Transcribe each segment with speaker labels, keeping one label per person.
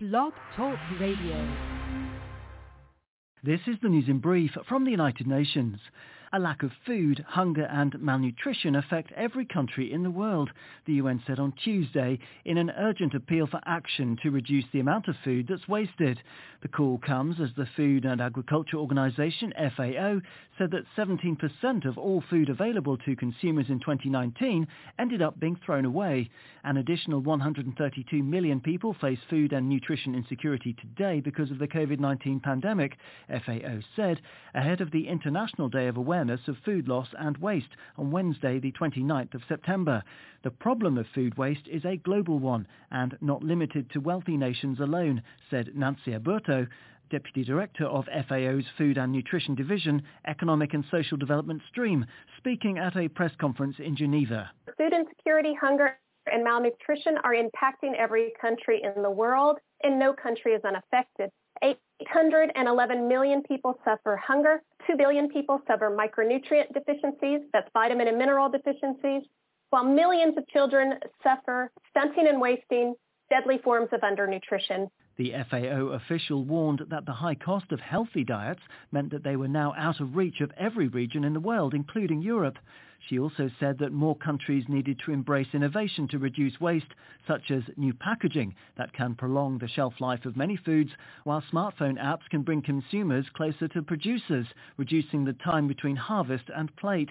Speaker 1: Blog Talk Radio.
Speaker 2: This is the news in brief from the United Nations. A lack of food, hunger and malnutrition affect every country in the world, the UN said on Tuesday in an urgent appeal for action to reduce the amount of food that's wasted. The call comes as the Food and Agriculture Organization, FAO, said that 17% of all food available to consumers in 2019 ended up being thrown away. An additional 132 million people face food and nutrition insecurity today because of the COVID-19 pandemic, FAO said, ahead of the International Day of Awareness of Food Loss and Waste on Wednesday, the 29th of September. The problem of food waste is a global one and not limited to wealthy nations alone, said Nancy Aburto, Deputy Director of FAO's Food and Nutrition Division, Economic and Social Development Stream, speaking at a press conference in Geneva.
Speaker 3: Food insecurity, hunger, and malnutrition are impacting every country in the world, and no country is unaffected. 811 million people suffer hunger, 2 billion people suffer micronutrient deficiencies, that's vitamin and mineral deficiencies, while millions of children suffer stunting and wasting, deadly forms of undernutrition.
Speaker 2: The FAO official warned that the high cost of healthy diets meant that they were now out of reach of every region in the world, including Europe. She also said that more countries needed to embrace innovation to reduce waste, such as new packaging that can prolong the shelf life of many foods, while smartphone apps can bring consumers closer to producers, reducing the time between harvest and plate.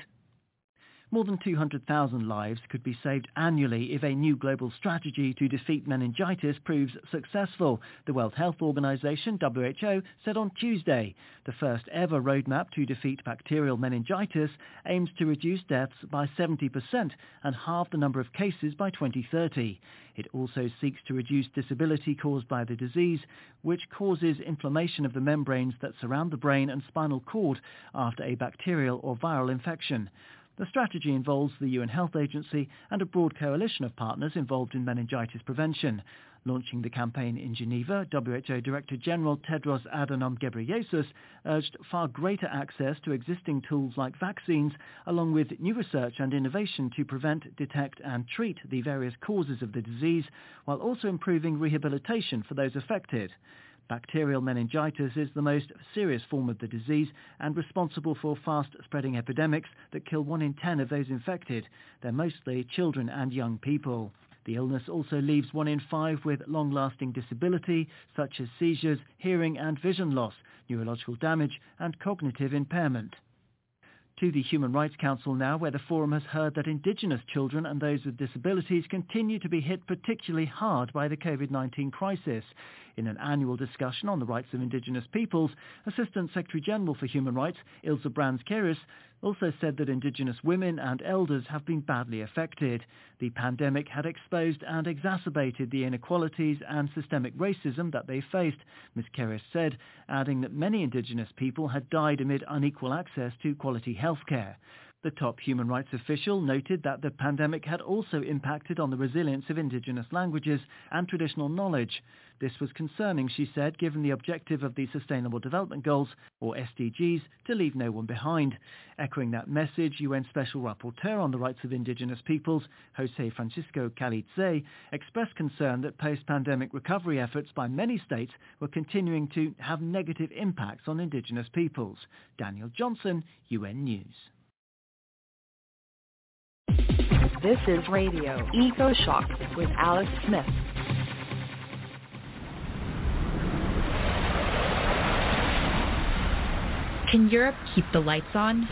Speaker 2: More than 200,000 lives could be saved annually if a new global strategy to defeat meningitis proves successful, the World Health Organization, WHO, said on Tuesday. The first ever roadmap to defeat bacterial meningitis aims to reduce deaths by 70% and halve the number of cases by 2030. It also seeks to reduce disability caused by the disease, which causes inflammation of the membranes that surround the brain and spinal cord after a bacterial or viral infection. The strategy involves the UN Health Agency and a broad coalition of partners involved in meningitis prevention. Launching the campaign in Geneva, WHO Director General Tedros Adhanom Ghebreyesus urged far greater access to existing tools like vaccines, along with new research and innovation to prevent, detect and treat the various causes of the disease, while also improving rehabilitation for those affected. Bacterial meningitis is the most serious form of the disease and responsible for fast-spreading epidemics that kill 1 in 10 of those infected. They're mostly children and young people. The illness also leaves 1 in 5 with long-lasting disability, such as seizures, hearing and vision loss, neurological damage and cognitive impairment. To the Human Rights Council now, where the forum has heard that Indigenous children and those with disabilities continue to be hit particularly hard by the COVID-19 crisis. In an annual discussion on the rights of Indigenous peoples, Assistant Secretary-General for Human Rights, Ilse Brands-Keris, also said that Indigenous women and elders have been badly affected. The pandemic had exposed and exacerbated the inequalities and systemic racism that they faced, Ms. Keris said, adding that many Indigenous people had died amid unequal access to quality healthcare. The top human rights official noted that the pandemic had also impacted on the resilience of Indigenous languages and traditional knowledge. This was concerning, she said, given the objective of the Sustainable Development Goals, or SDGs, to leave no one behind. Echoing that message, UN Special Rapporteur on the Rights of Indigenous Peoples, José Francisco Calitze, expressed concern that post-pandemic recovery efforts by many states were continuing to have negative impacts on Indigenous peoples. Daniel Johnson, UN News.
Speaker 1: This is Radio Eco Shock with Alex Smith. Can Europe keep the lights on?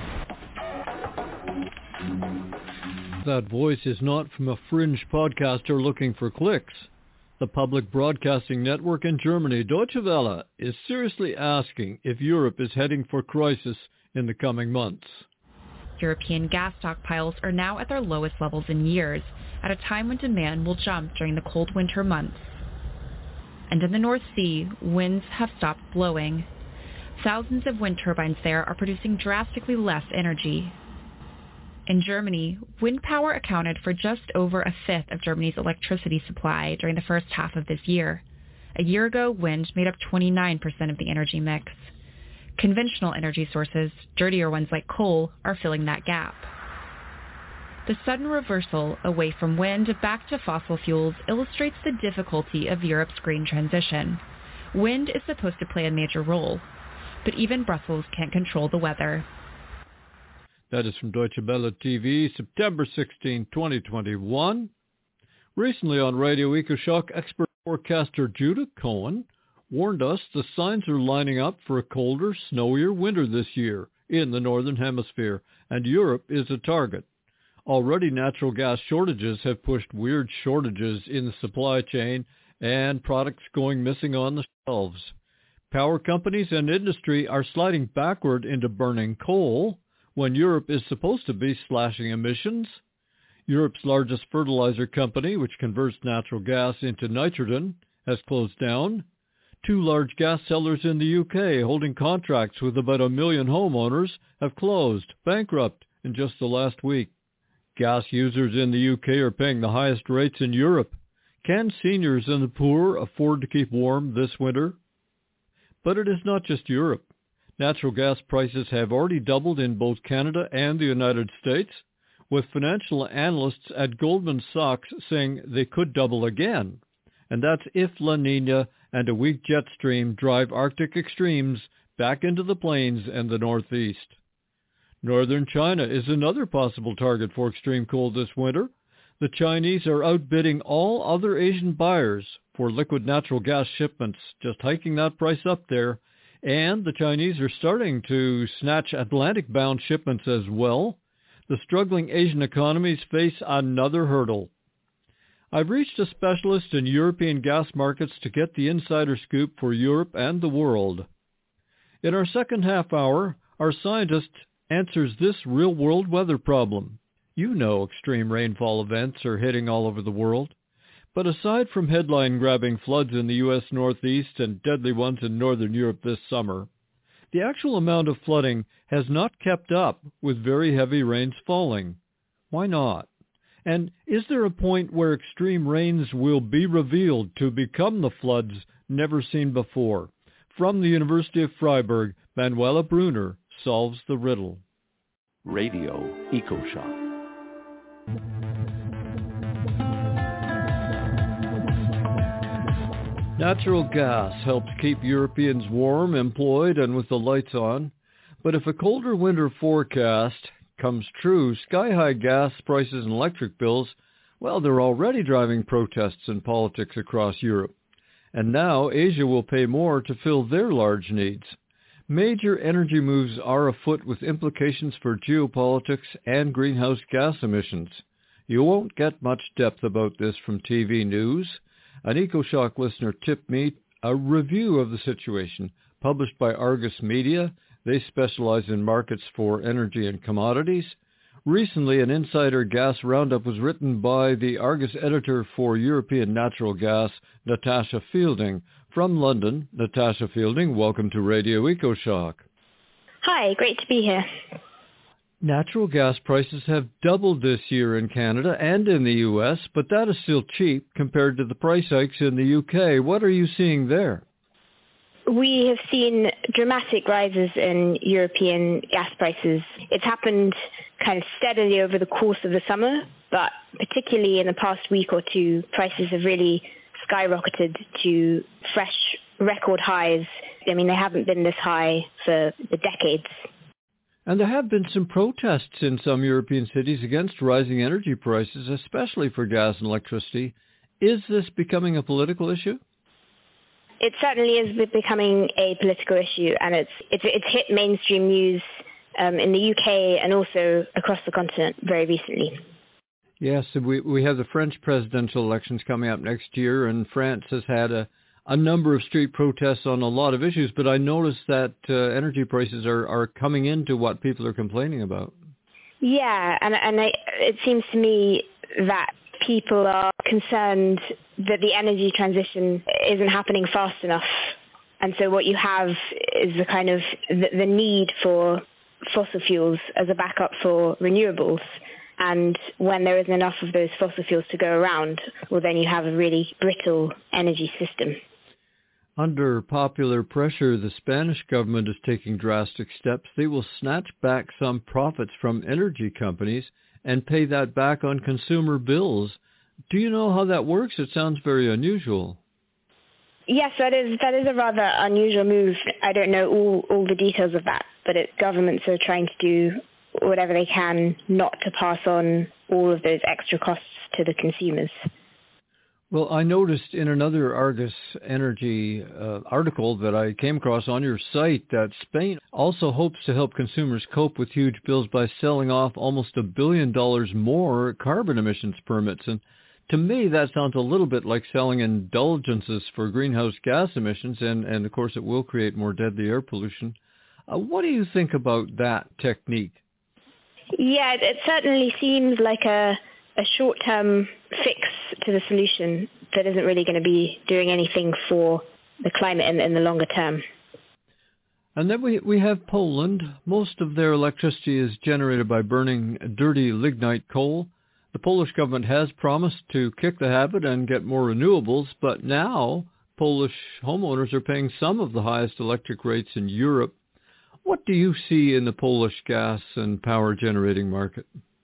Speaker 4: That voice is not from a fringe podcaster looking for clicks. The public broadcasting network in Germany, Deutsche Welle, is seriously asking if Europe is heading for crisis in the coming months.
Speaker 5: European gas stockpiles are now at their lowest levels in years, at a time when demand will jump during the cold winter months. And in the North Sea, winds have stopped blowing. Thousands of wind turbines there are producing drastically less energy. In Germany, wind power accounted for just over a fifth of Germany's electricity supply during the first half of this year. A year ago, wind made up 29% of the energy mix. Conventional energy sources, dirtier ones like coal, are filling that gap. The sudden reversal away from wind back to fossil fuels illustrates the difficulty of Europe's green transition. Wind is supposed to play a major role, but even Brussels can't control the weather.
Speaker 4: That is from Deutsche Welle TV, September 16, 2021. Recently on Radio EcoShock, expert forecaster Judah Cohen warned us the signs are lining up for a colder, snowier winter this year in the Northern Hemisphere, and Europe is a target. Already natural gas shortages have pushed weird shortages in the supply chain and products going missing on the shelves. Power companies and industry are sliding backward into burning coal when Europe is supposed to be slashing emissions. Europe's largest fertilizer company, which converts natural gas into nitrogen, has closed down. 2 large gas sellers in the UK holding contracts with about 1 million homeowners have closed, bankrupt, in just the last week. Gas users in the UK are paying the highest rates in Europe. Can seniors and the poor afford to keep warm this winter? But it is not just Europe. Natural gas prices have already doubled in both Canada and the United States, with financial analysts at Goldman Sachs saying they could double again. And that's if La Nina and a weak jet stream drive Arctic extremes back into the plains and the Northeast. Northern China is another possible target for extreme cold this winter. The Chinese are outbidding all other Asian buyers for liquid natural gas shipments, just hiking that price up there. And the Chinese are starting to snatch Atlantic-bound shipments as well. The struggling Asian economies face another hurdle. I've reached a specialist in European gas markets to get the insider scoop for Europe and the world. In our second half hour, our scientist answers this real-world weather problem. You know extreme rainfall events are hitting all over the world. But aside from headline-grabbing floods in the U.S. Northeast and deadly ones in Northern Europe this summer, the actual amount of flooding has not kept up with very heavy rains falling. Why not? And is there a point where extreme rains will be revealed to become the floods never seen before? From the University of Freiburg, Manuela Brunner solves the riddle.
Speaker 6: Radio EcoShock.
Speaker 4: Natural gas helps keep Europeans warm, employed, and with the lights on. But if a colder winter forecast comes true, sky-high gas prices and electric bills, well, they're already driving protests and politics across Europe. And now Asia will pay more to fill their large needs. Major energy moves are afoot with implications for geopolitics and greenhouse gas emissions. You won't get much depth about this from TV news. An EcoShock listener tipped me a review of the situation published by Argus Media. They specialize in markets for energy and commodities. Recently, an insider gas roundup was written by the Argus editor for European natural gas, Natasha Fielding. From London, Natasha Fielding, welcome to Radio EcoShock.
Speaker 7: Hi, great to be here.
Speaker 4: Natural gas prices have doubled this year in Canada and in the U.S., but that is still cheap compared to the price hikes in the UK. What are you seeing there?
Speaker 7: We have seen dramatic rises in European gas prices. It's happened kind of steadily over the course of the summer, but particularly in the past week or two, prices have really skyrocketed to fresh record highs. I mean, they haven't been this high for decades.
Speaker 4: And there have been some protests in some European cities against rising energy prices, especially for gas and electricity. Is this becoming a political issue?
Speaker 7: It certainly is becoming a political issue, and it's hit mainstream news in the UK and also across the continent very recently.
Speaker 4: Yes, we have the French presidential elections coming up next year, and France has had a number of street protests on a lot of issues, but I noticed that energy prices are coming into what people are complaining about. Yeah,
Speaker 7: and it seems to me that people are concerned that the energy transition isn't happening fast enough. And so what you have is the kind of the need for fossil fuels as a backup for renewables. And when there isn't enough of those fossil fuels to go around, well, then you have a really brittle energy system.
Speaker 4: Under popular pressure, the Spanish government is taking drastic steps. They will snatch back some profits from energy companies and pay that back on consumer bills. Do you know how that works? It sounds very unusual.
Speaker 7: Yes, that is a rather unusual move. I don't know all the details of that, but governments are trying to do whatever they can not to pass on all of those extra costs to the consumers.
Speaker 4: Well, I noticed in another Argus Energy article that I came across on your site that Spain also hopes to help consumers cope with huge bills by selling off almost $1 billion more carbon emissions permits. And to me, that sounds a little bit like selling indulgences for greenhouse gas emissions, and of course it will create more deadly air pollution. What do you think about that technique?
Speaker 7: Yeah, it certainly seems like a short-term fix to the solution that isn't really going to be doing anything for the climate in the longer term.
Speaker 4: And then we have Poland. Most of their electricity is generated by burning dirty lignite coal. The Polish government has promised to kick the habit and get more renewables, but now Polish homeowners are paying some of the highest electric rates in Europe. What do you see in the Polish gas and power generating market?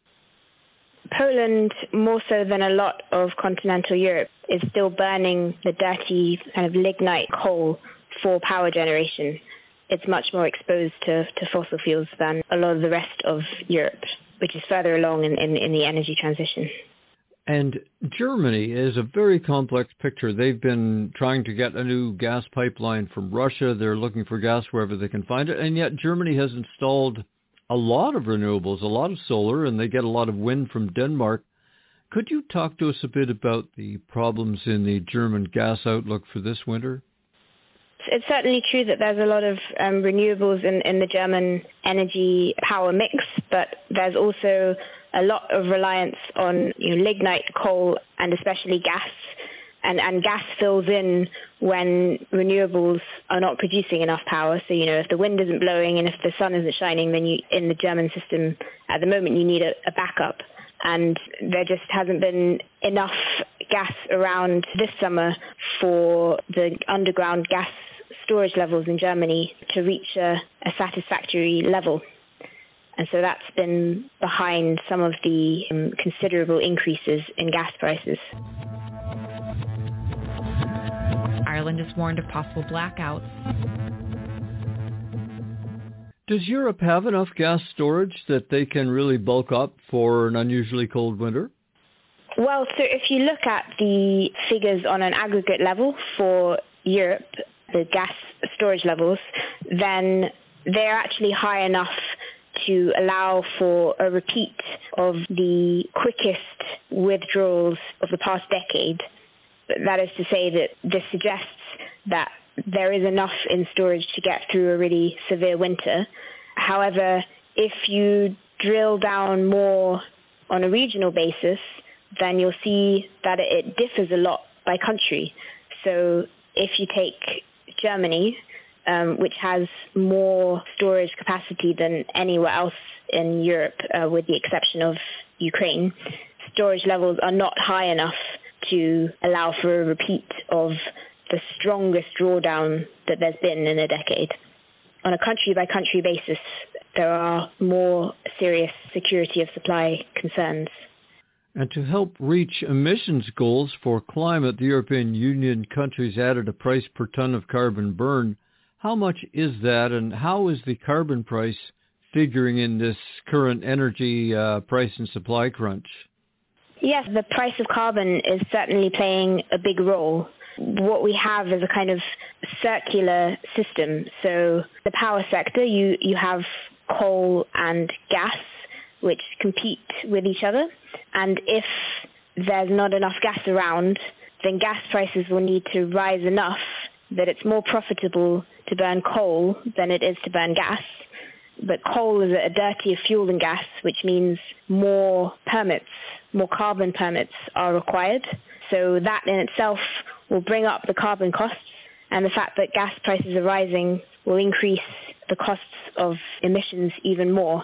Speaker 7: Poland, more so than a lot of continental Europe, is still burning the dirty kind of lignite coal for power generation. It's much more exposed to fossil fuels than a lot of the rest of Europe, which is further along in the energy transition.
Speaker 4: And Germany is a very complex picture. They've been trying to get a new gas pipeline from Russia. They're looking for gas wherever they can find it. And yet Germany has installed a lot of renewables, a lot of solar, and they get a lot of wind from Denmark. Could you talk to us a bit about the problems in the German gas outlook for this winter?
Speaker 7: It's certainly true that there's a lot of renewables in the German energy power mix, but there's also a lot of reliance on lignite coal and especially gas. And gas fills in when renewables are not producing enough power. So, if the wind isn't blowing and if the sun isn't shining, then in the German system at the moment, you need a backup. And there just hasn't been enough gas around this summer for the underground gas storage levels in Germany to reach a satisfactory level. And so that's been behind some of the considerable increases in gas prices.
Speaker 5: Ireland is warned of possible blackouts.
Speaker 4: Does Europe have enough gas storage that they can really bulk up for an unusually cold winter?
Speaker 7: Well, so if you look at the figures on an aggregate level for Europe, the gas storage levels, then they're actually high enough to allow for a repeat of the quickest withdrawals of the past decade. That is to say that this suggests that there is enough in storage to get through a really severe winter. However, if you drill down more on a regional basis, then you'll see that it differs a lot by country. So if you take Germany, which has more storage capacity than anywhere else in Europe, with the exception of Ukraine, storage levels are not high enough to allow for a repeat of the strongest drawdown that there's been in a decade. On a country-by-country basis, there are more serious security of supply concerns.
Speaker 4: And to help reach emissions goals for climate, the European Union countries added a price per ton of carbon burned. How much is that, and how is the carbon price figuring in this current energy price and supply crunch?
Speaker 7: Yes, the price of carbon is certainly playing a big role. What we have is a kind of circular system. So the power sector, you have coal and gas, which compete with each other. And if there's not enough gas around, then gas prices will need to rise enough that it's more profitable to burn coal than it is to burn gas. But coal is a dirtier fuel than gas, which means more permits, more carbon permits are required. So that in itself will bring up the carbon costs, and the fact that gas prices are rising will increase the costs of emissions even more.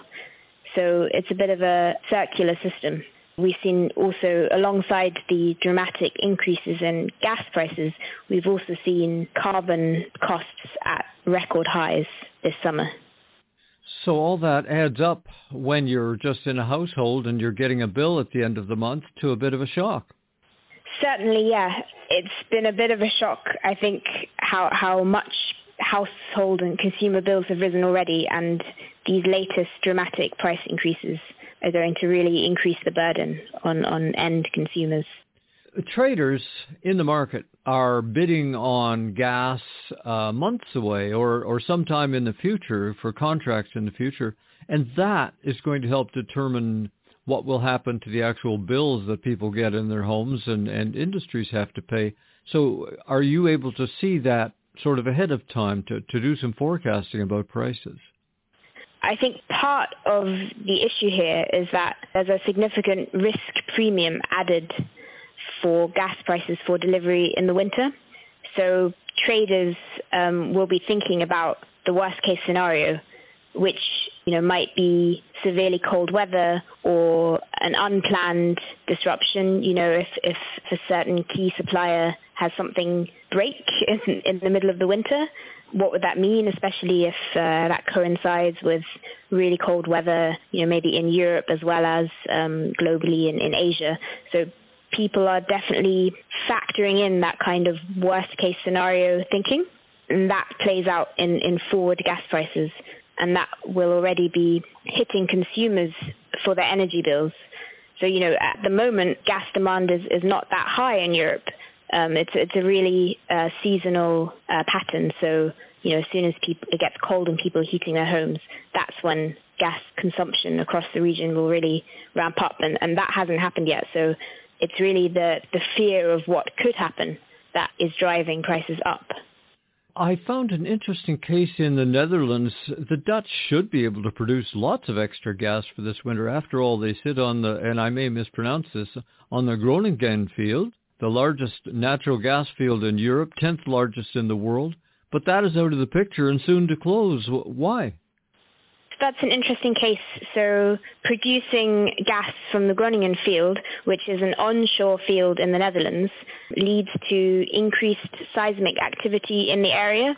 Speaker 7: So it's a bit of a circular system. We've seen also, alongside the dramatic increases in gas prices, we've also seen carbon costs at record highs this summer.
Speaker 4: So all that adds up when you're just in a household and you're getting a bill at the end of the month to a bit of a shock.
Speaker 7: Certainly, yeah. It's been a bit of a shock, I think, how much household and consumer bills have risen already, and these latest dramatic price increases are going to really increase the burden on end consumers.
Speaker 4: Traders in the market are bidding on gas months away or sometime in the future for contracts in the future, and that is going to help determine what will happen to the actual bills that people get in their homes and industries have to pay. So are you able to see that sort of ahead of time to do some forecasting about prices?
Speaker 7: I think part of the issue here is that there's a significant risk premium added for gas prices for delivery in the winter. So traders will be thinking about the worst case scenario, which might be severely cold weather or an unplanned disruption. If a certain key supplier has something break in the middle of the winter, what would that mean, especially if that coincides with really cold weather, maybe in Europe as well as globally in Asia. So people are definitely factoring in that kind of worst case scenario thinking, and that plays out in forward gas prices. And that will already be hitting consumers for their energy bills. So, at the moment, gas demand is not that high in Europe. It's a really seasonal pattern. So, as soon as it gets cold and people are heating their homes, that's when gas consumption across the region will really ramp up. And that hasn't happened yet. So it's really the fear of what could happen that is driving prices up.
Speaker 4: I found an interesting case in the Netherlands. The Dutch should be able to produce lots of extra gas for this winter. After all, they sit on and I may mispronounce this, on the Groningen field, the largest natural gas field in Europe, 10th largest in the world. But that is out of the picture and soon to close. Why?
Speaker 7: That's an interesting case. So producing gas from the Groningen field, which is an onshore field in the Netherlands, leads to increased seismic activity in the area.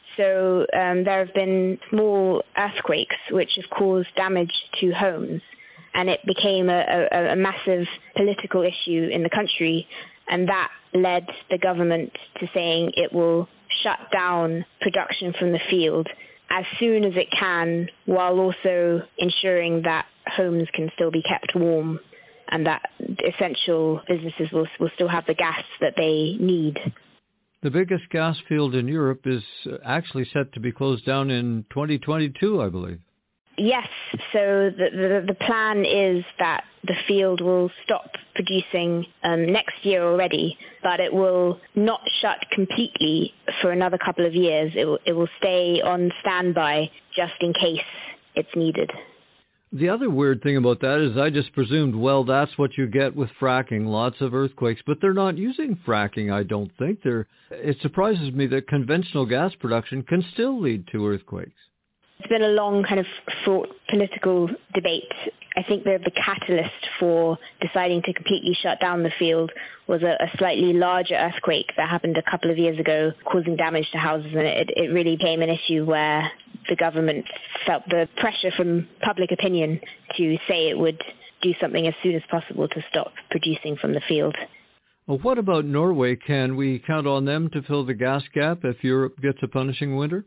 Speaker 7: So there have been small earthquakes which have caused damage to homes. And it became a massive political issue in the country. And that led the government to saying it will shut down production from the field as soon as it can, while also ensuring that homes can still be kept warm and that essential businesses will still have the gas that they need.
Speaker 4: The biggest gas field in Europe is actually set to be closed down in 2022, I believe.
Speaker 7: Yes, so the plan is that the field will stop producing next year already, but it will not shut completely for another couple of years. It will stay on standby just in case it's needed.
Speaker 4: The other weird thing about that is I just presumed, well, that's what you get with fracking, lots of earthquakes, but they're not using fracking, I don't think. It surprises me that conventional gas production can still lead to earthquakes.
Speaker 7: It's been a long kind of fraught political debate. I think the catalyst for deciding to completely shut down the field was a slightly larger earthquake that happened a couple of years ago, causing damage to houses, and it really became an issue where the government felt the pressure from public opinion to say it would do something as soon as possible to stop producing from the field.
Speaker 4: Well, what about Norway? Can we count on them to fill the gas gap if Europe gets a punishing winter?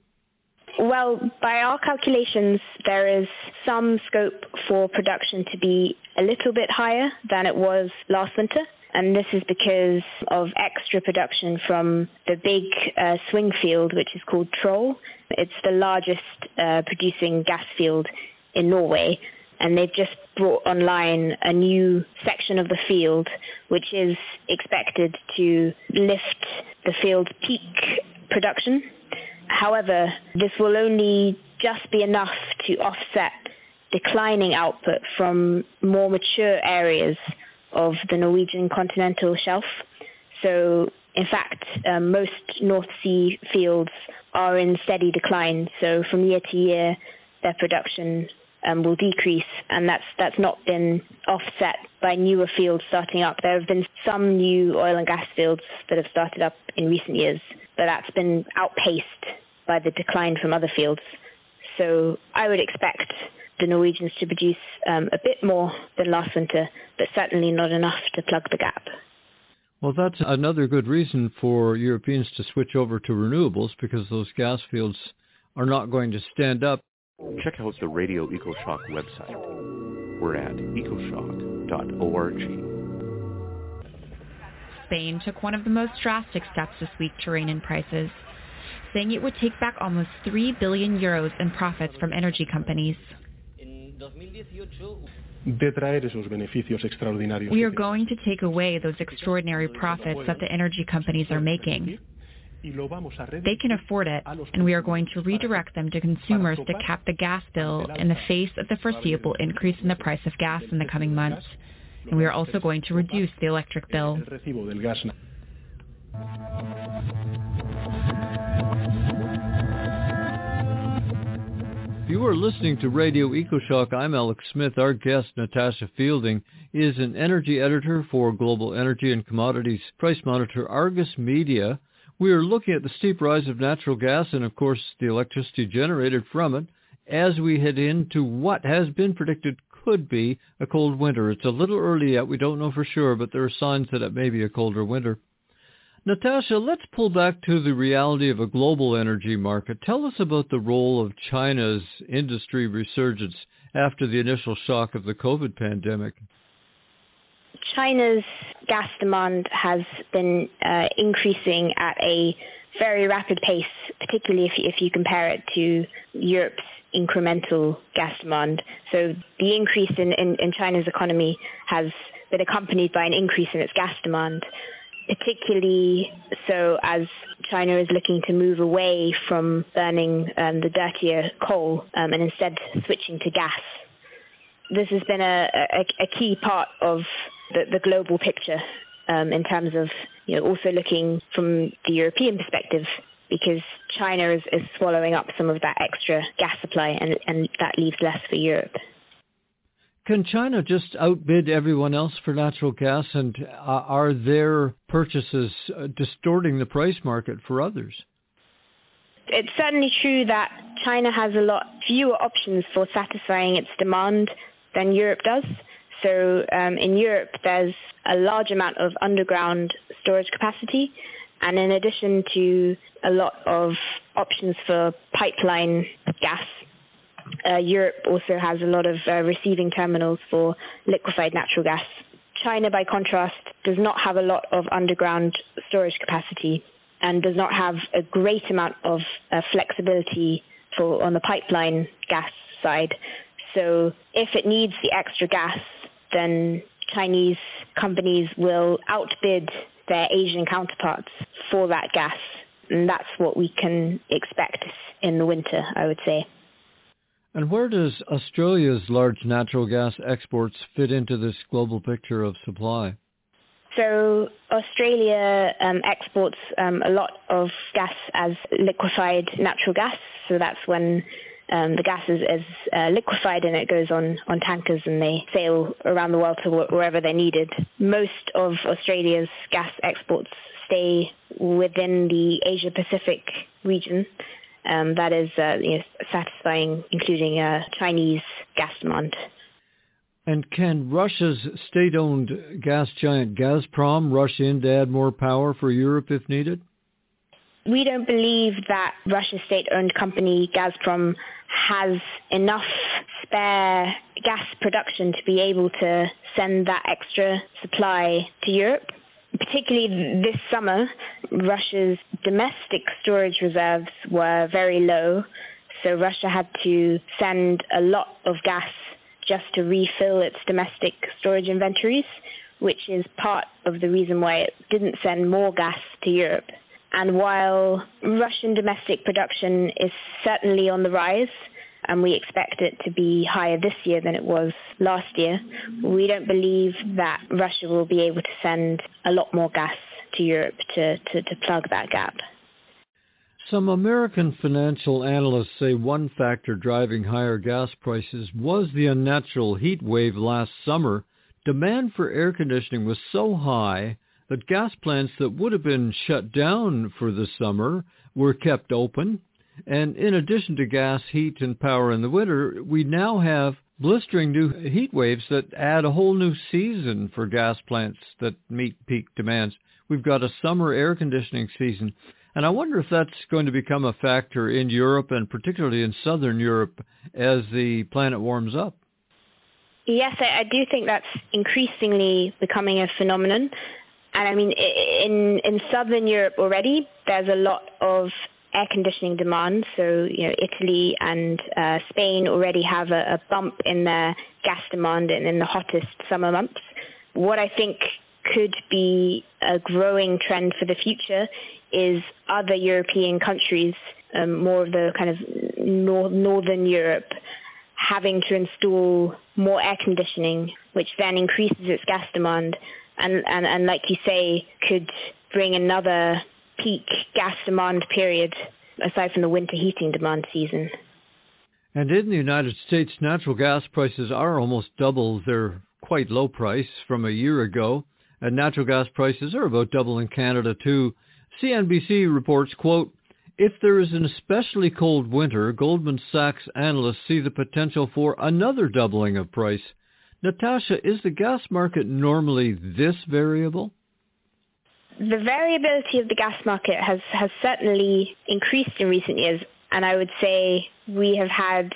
Speaker 7: Well, by our calculations, there is some scope for production to be a little bit higher than it was last winter. And this is because of extra production from the big swing field, which is called Troll. It's the largest producing gas field in Norway. And they've just brought online a new section of the field, which is expected to lift the field's peak production. However, this will only just be enough to offset declining output from more mature areas of the Norwegian continental shelf. So, in fact, most North Sea fields are in steady decline. So from year to year, their production will decrease, and that's not been offset by newer fields starting up. There have been some new oil and gas fields that have started up in recent years, but that's been outpaced by the decline from other fields. So I would expect the Norwegians to produce a bit more than last winter, but certainly not enough to plug the gap.
Speaker 4: Well, that's another good reason for Europeans to switch over to renewables, because those gas fields are not going to stand up.
Speaker 6: Check out the Radio EcoShock website. We're at ecoshock.org.
Speaker 5: Spain took one of the most drastic steps this week to rein in prices, saying it would take back almost 3 billion euros in profits from energy companies. We are going to take away those extraordinary profits that the energy companies are making. They can afford it, and we are going to redirect them to consumers to cap the gas bill in the face of the foreseeable increase in the price of gas in the coming months. And we are also going to reduce the electric bill.
Speaker 4: You are listening to Radio EcoShock. I'm Alex Smith. Our guest, Natasha Fielding, is an energy editor for global energy and commodities price monitor Argus Media. We are looking at the steep rise of natural gas and, of course, the electricity generated from it as we head into what has been predicted could be a cold winter. It's a little early yet. We don't know for sure, but there are signs that it may be a colder winter. Natasha, let's pull back to the reality of a global energy market. Tell us about the role of China's industry resurgence after the initial shock of the COVID pandemic.
Speaker 7: China's gas demand has been increasing at a very rapid pace, particularly if you compare it to Europe's incremental gas demand. So the increase in China's economy has been accompanied by an increase in its gas demand, particularly so as China is looking to move away from burning the dirtier coal and instead switching to gas. This has been a key part of the global picture in terms of also looking from the European perspective, because China is swallowing up some of that extra gas supply and that leaves less for Europe.
Speaker 4: Can China just outbid everyone else for natural gas, and are their purchases distorting the price market for others?
Speaker 7: It's certainly true that China has a lot fewer options for satisfying its demand than Europe does. So in Europe, there's a large amount of underground storage capacity, and in addition to a lot of options for pipeline gas, Europe also has a lot of receiving terminals for liquefied natural gas. China, by contrast, does not have a lot of underground storage capacity and does not have a great amount of flexibility on the pipeline gas side. So if it needs the extra gas, then Chinese companies will outbid their Asian counterparts for that gas. And that's what we can expect in the winter, I would say.
Speaker 4: And where does Australia's large natural gas exports fit into this global picture of supply?
Speaker 7: So Australia exports a lot of gas as liquefied natural gas. So that's when the gas is liquefied and it goes on tankers and they sail around the world to wherever they're needed. Most of Australia's gas exports stay within the Asia-Pacific region. That is satisfying, including Chinese gas demand.
Speaker 4: And can Russia's state-owned gas giant Gazprom rush in to add more power for Europe if needed?
Speaker 7: We don't believe that Russia's state-owned company Gazprom has enough spare gas production to be able to send that extra supply to Europe. Particularly this summer, Russia's domestic storage reserves were very low, so Russia had to send a lot of gas just to refill its domestic storage inventories, which is part of the reason why it didn't send more gas to Europe. And while Russian domestic production is certainly on the rise, and we expect it to be higher this year than it was last year, we don't believe that Russia will be able to send a lot more gas to Europe to plug that gap.
Speaker 4: Some American financial analysts say one factor driving higher gas prices was the unnatural heat wave last summer. Demand for air conditioning was so high that gas plants that would have been shut down for the summer were kept open. And in addition to gas, heat, and power in the winter, we now have blistering new heat waves that add a whole new season for gas plants that meet peak demands. We've got a summer air conditioning season. And I wonder if that's going to become a factor in Europe, and particularly in southern Europe, as the planet warms up.
Speaker 7: Yes, I do think that's increasingly becoming a phenomenon. And I mean, in southern Europe already, there's a lot of air conditioning demand. So, Italy and Spain already have a bump in their gas demand in the hottest summer months. What I think could be a growing trend for the future is other European countries, more of the kind of northern Europe, having to install more air conditioning, which then increases its gas demand and like you say, could bring another peak gas demand period aside from the winter heating demand season.
Speaker 4: And in the United States, natural gas prices are almost double their quite low price from a year ago, and natural gas prices are about double in Canada too. CNBC reports, quote, "If there is an especially cold winter, Goldman Sachs analysts see the potential for another doubling of price." Natasha, is the gas market normally this variable?
Speaker 7: The variability of the gas market has certainly increased in recent years, and I would say we have had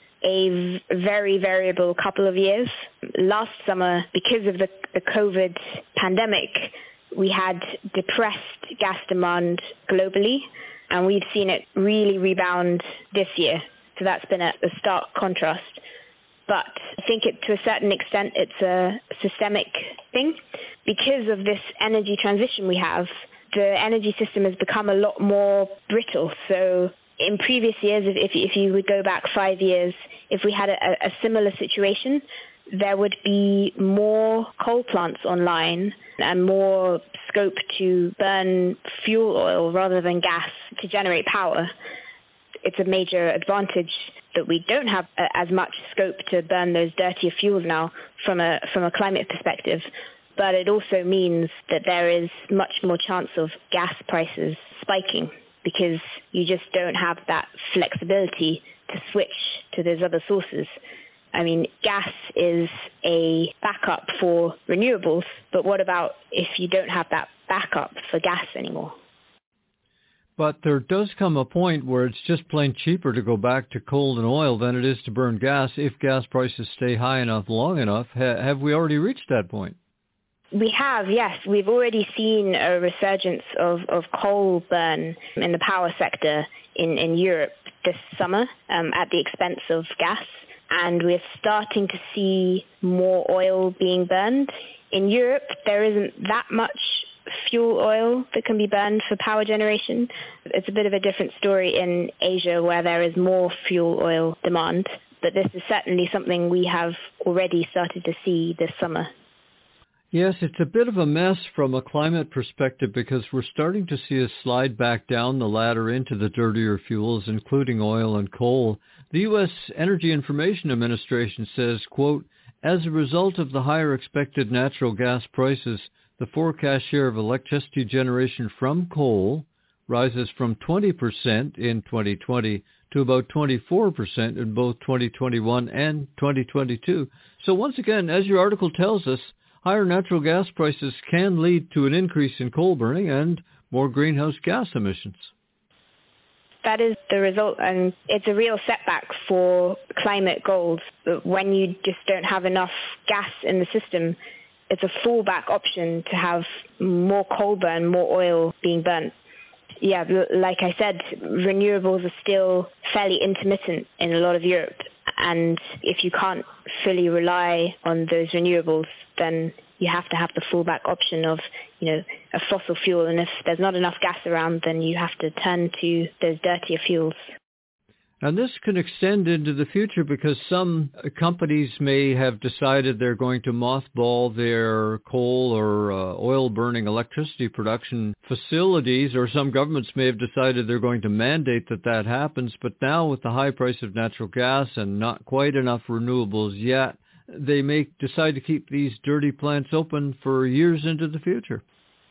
Speaker 7: a very variable couple of years. Last summer, because of the COVID pandemic, we had depressed gas demand globally, and we've seen it really rebound this year. So that's been a stark contrast. But I think to a certain extent it's a systemic thing. Because of this energy transition we have, the energy system has become a lot more brittle. So in previous years, if you would go back 5 years, if we had a similar situation, there would be more coal plants online and more scope to burn fuel oil rather than gas to generate power. It's a major advantage that we don't have as much scope to burn those dirtier fuels now from a climate perspective. But it also means that there is much more chance of gas prices spiking because you just don't have that flexibility to switch to those other sources. I mean, gas is a backup for renewables, but what about if you don't have that backup for gas anymore?
Speaker 4: But there does come a point where it's just plain cheaper to go back to coal and oil than it is to burn gas if gas prices stay high enough long enough. Have we already reached that point?
Speaker 7: We have, yes. We've already seen a resurgence of coal burn in the power sector in Europe this summer at the expense of gas. And we're starting to see more oil being burned. In Europe, there isn't that much fuel oil that can be burned for power generation. It's a bit of a different story in Asia where there is more fuel oil demand. But this is certainly something we have already started to see this summer.
Speaker 4: Yes, it's a bit of a mess from a climate perspective because we're starting to see a slide back down the ladder into the dirtier fuels, including oil and coal. The U.S. Energy Information Administration says, quote, "As a result of the higher expected natural gas prices, the forecast share of electricity generation from coal rises from 20% in 2020 to about 24% in both 2021 and 2022. So once again, as your article tells us, higher natural gas prices can lead to an increase in coal burning and more greenhouse gas emissions.
Speaker 7: That is the result, and it's a real setback for climate goals. When you just don't have enough gas in the system, it's a fallback option to have more coal burn, more oil being burnt. Yeah, like I said, renewables are still fairly intermittent in a lot of Europe. And if you can't fully rely on those renewables, then you have to have the fallback option of, a fossil fuel. And if there's not enough gas around, then you have to turn to those dirtier fuels.
Speaker 4: And this can extend into the future because some companies may have decided they're going to mothball their coal or oil-burning electricity production facilities, or some governments may have decided they're going to mandate that happens. But now with the high price of natural gas and not quite enough renewables yet, they may decide to keep these dirty plants open for years into the future.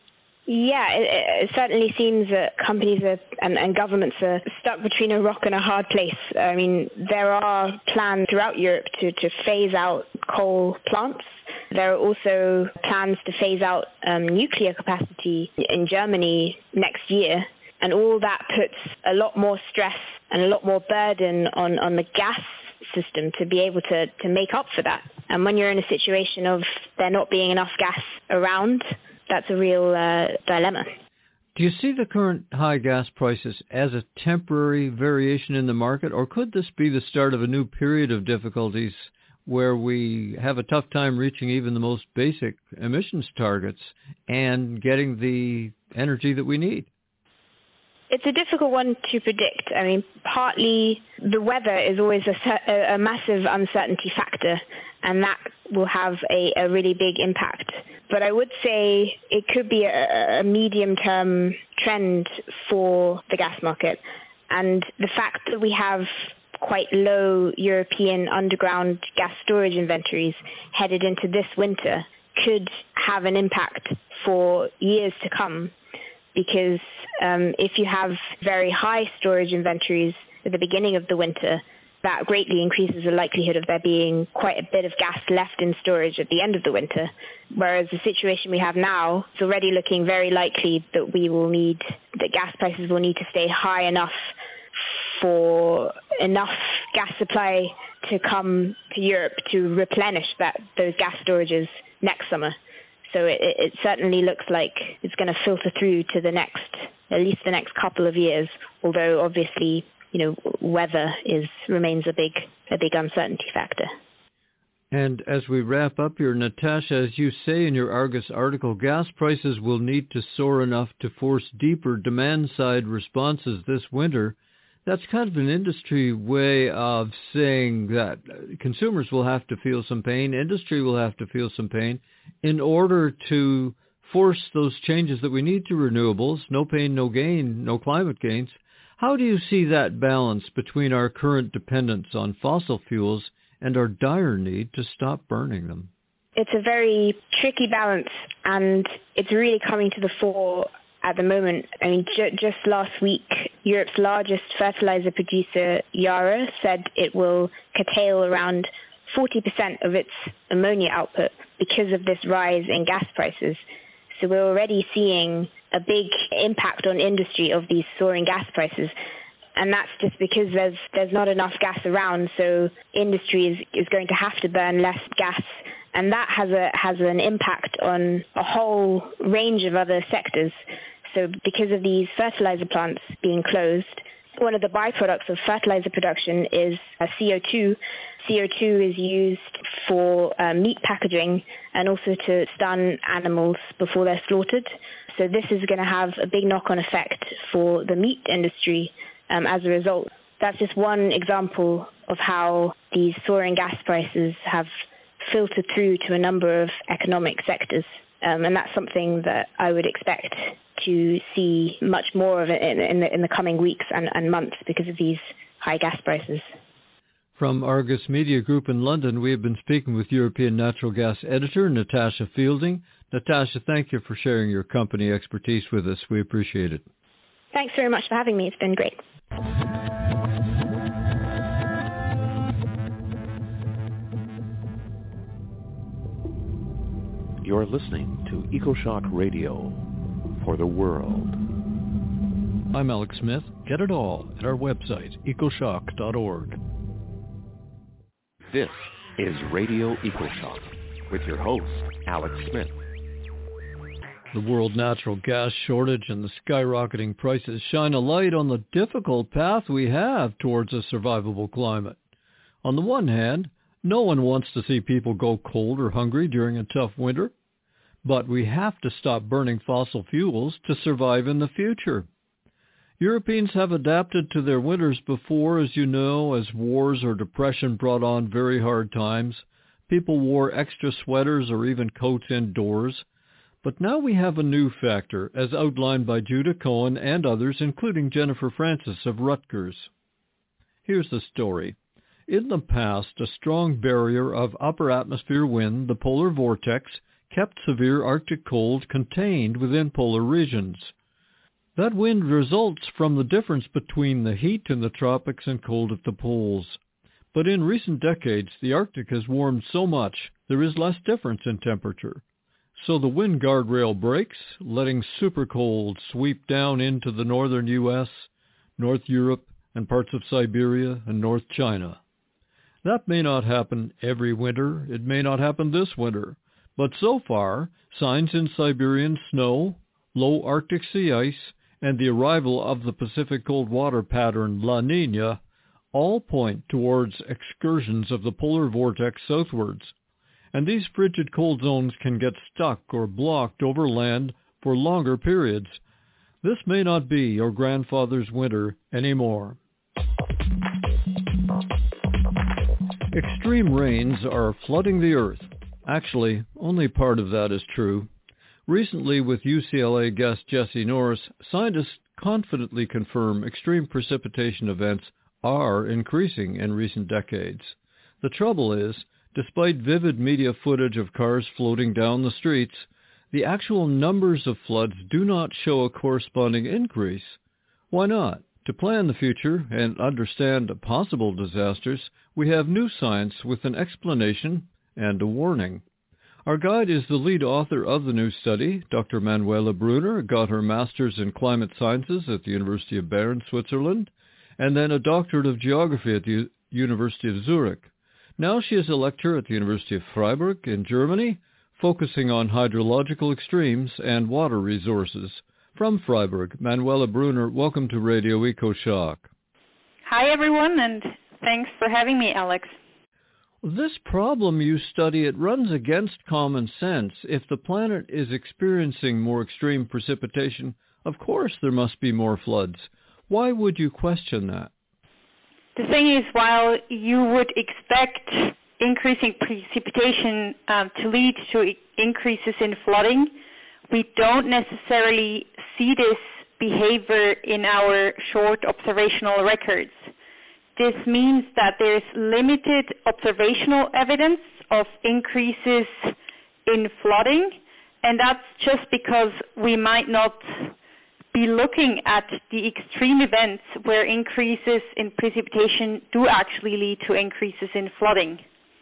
Speaker 7: Yeah, it certainly seems that companies and governments are stuck between a rock and a hard place. I mean, there are plans throughout Europe to phase out coal plants. There are also plans to phase out nuclear capacity in Germany next year. And all that puts a lot more stress and a lot more burden on the gas system to be able to make up for that. And when you're in a situation of there not being enough gas around, that's a real dilemma.
Speaker 4: Do you see the current high gas prices as a temporary variation in the market, or could this be the start of a new period of difficulties where we have a tough time reaching even the most basic emissions targets and getting the energy that we need?
Speaker 7: It's a difficult one to predict. I mean, partly the weather is always a massive uncertainty factor, and that will have a really big impact. But I would say it could be a medium-term trend for the gas market. And the fact that we have quite low European underground gas storage inventories headed into this winter could have an impact for years to come. Because if you have very high storage inventories at the beginning of the winter, that greatly increases the likelihood of there being quite a bit of gas left in storage at the end of the winter. Whereas the situation we have now, it's already looking very likely that gas prices will need to stay high enough for enough gas supply to come to Europe to replenish those gas storages next summer. So it certainly looks like it's going to filter through to at least the next couple of years, although obviously, weather remains a big uncertainty factor.
Speaker 4: And as we wrap up here, Natasha, as you say in your Argus article, gas prices will need to soar enough to force deeper demand-side responses this winter. That's kind of an industry way of saying that consumers will have to feel some pain, industry will have to feel some pain in order to force those changes that we need to renewables, no pain, no gain, no climate gains. How do you see that balance between our current dependence on fossil fuels and our dire need to stop burning them?
Speaker 7: It's a very tricky balance, and it's really coming to the fore at the moment. I mean, just last week, Europe's largest fertilizer producer, Yara, said it will curtail around 40% of its ammonia output because of this rise in gas prices. So we're already seeing a big impact on industry of these soaring gas prices. And that's just because there's not enough gas around, so industry is going to have to burn less gas. And that has an impact on a whole range of other sectors. So because of these fertilizer plants being closed, one of the byproducts of fertilizer production is CO2. CO2 is used for meat packaging and also to stun animals before they're slaughtered. So this is going to have a big knock-on effect for the meat industry as a result. That's just one example of how these soaring gas prices have filtered through to a number of economic sectors. And that's something that I would expect to see much more of in the coming weeks and months because of these high gas prices.
Speaker 4: From Argus Media Group in London, we have been speaking with European natural gas editor Natasha Fielding. Natasha, thank you for sharing your company expertise with us. We appreciate it.
Speaker 7: Thanks very much for having me. It's been great.
Speaker 6: You're listening to EcoShock Radio for the world.
Speaker 4: I'm Alex Smith. Get it all at our website, ecoshock.org.
Speaker 6: This is Radio EcoShock with your host, Alex Smith.
Speaker 4: The world natural gas shortage and the skyrocketing prices shine a light on the difficult path we have towards a survivable climate. On the one hand, no one wants to see people go cold or hungry during a tough winter, but we have to stop burning fossil fuels to survive in the future. Europeans have adapted to their winters before, as you know, as wars or depression brought on very hard times. People wore extra sweaters or even coats indoors. But now we have a new factor, as outlined by Judah Cohen and others, including Jennifer Francis of Rutgers. Here's the story. In the past, a strong barrier of upper atmosphere wind, the polar vortex, kept severe Arctic cold contained within polar regions. That wind results from the difference between the heat in the tropics and cold at the poles. But in recent decades, the Arctic has warmed so much there is less difference in temperature. So the wind guardrail breaks, letting supercold sweep down into the northern U.S., North Europe, and parts of Siberia and North China. That may not happen every winter, it may not happen this winter, but so far, signs in Siberian snow, low Arctic sea ice, and the arrival of the Pacific cold water pattern La Niña all point towards excursions of the polar vortex southwards. And these frigid cold zones can get stuck or blocked over land for longer periods. This may not be your grandfather's winter anymore. Extreme rains are flooding the earth. Actually, only part of that is true. Recently, with UCLA guest Jesse Norris, scientists confidently confirm extreme precipitation events are increasing in recent decades. The trouble is, despite vivid media footage of cars floating down the streets, the actual numbers of floods do not show a corresponding increase. Why not? To plan the future and understand possible disasters, we have new science with an explanation and a warning. Our guide is the lead author of the new study. Dr. Manuela Brunner got her master's in climate sciences at the University of Bern, Switzerland, and then a doctorate of geography at the University of Zurich. Now she is a lecturer at the University of Freiburg in Germany, focusing on hydrological extremes and water resources. From Freiburg, Manuela Brunner, welcome to Radio EcoShock.
Speaker 8: Hi everyone, and thanks for having me, Alex.
Speaker 4: This problem you study, it runs against common sense. If the planet is experiencing more extreme precipitation, of course there must be more floods. Why would you question that?
Speaker 8: The thing is, while you would expect increasing precipitation to lead to increases in flooding, we don't necessarily see this behavior in our short observational records. This means that there's limited observational evidence of increases in flooding, and that's just because we might not be looking at the extreme events where increases in precipitation do actually lead to increases in flooding.